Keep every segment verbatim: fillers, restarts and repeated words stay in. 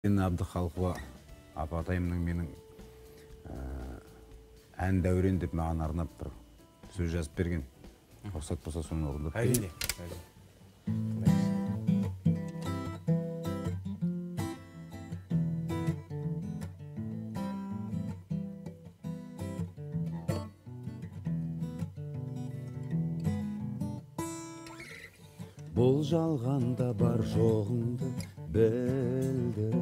Абдыхалқова апатайымның менің ән дәурен деп маған арнап бір сөз жазып берген. Рұқсат болса соны орындап берейін. Бұл жалғанда бар жоғыңды білдір,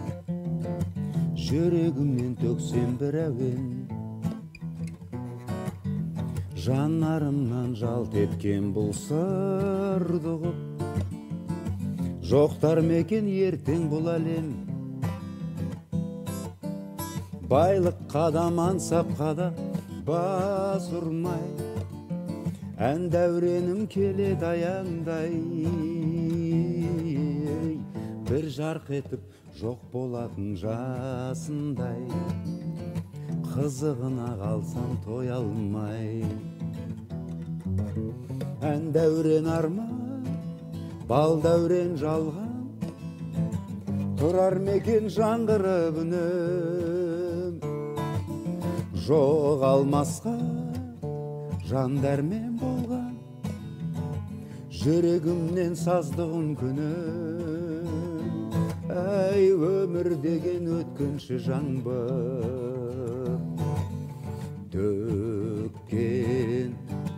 жүрегімнен төксем бір әуен, жанарымнан жалт еткен бұл сырды ғып, жоқтар мекен ертең бұл әлем. Байлық қадам аңсапқа да бас ұрмай, ән дәуренім келеді аяңдай, бір жарқ етіп жоқ болатын жасындай, қызығына қалсам той алмай. Ән дәурен арман, бал дәурен жалған, тұрар мекен жаңғырып үнім, жоқ алмасқа жан дәрмен болған, жүрегімнен саздығын күнім. Әй, өмір деген өткінші жаңбыр, төккен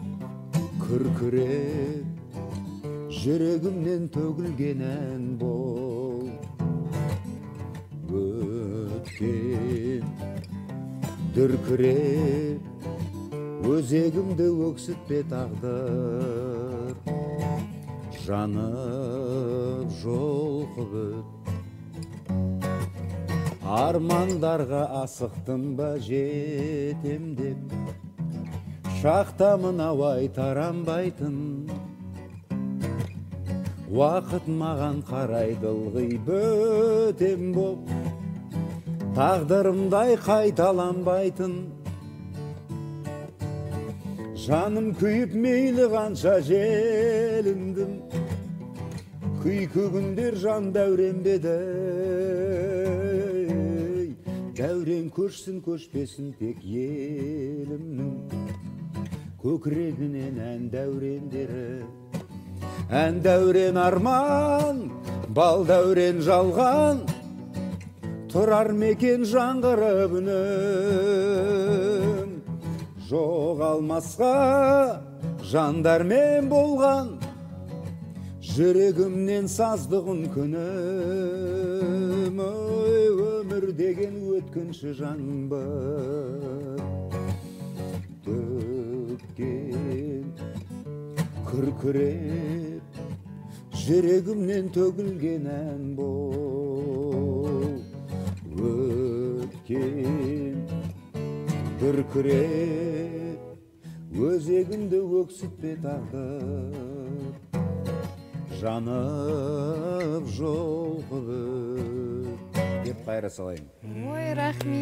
күркіреп, жүрегімнен төгілген ән бол. Өткен дүркіреп, өзегімді өксітпе тағдыр, жанып жолқып өт. Армандарға асықтым ба жетем деп, шақтамын ауай таранбайтын, уақыт маған қарайды ылғи бөтем боп, тағдырымдай қайталанбайтын. Жаным күйіп мейлі қанша желіндім, күйкі күндер жан дәуренбеді. Дәурен көшсін көшпесін тек елімнің, көкірегінен ән дәурендері. Ән дәурен арман, бал дәурен жалған, тұрар мекен жаңғырып үнім. Жоқ алмасқа жандармен болған, жүрегімнен саздығын күнім. Өмір деген өткінші жаңбыр, төккен күркіреп, жүрегімнен төгілген ән бол. Өткен дүркіреп, өзегімді өксітпе тағдыр, жанып жолқып өт деп қайыра салайын. Ой, рахмет.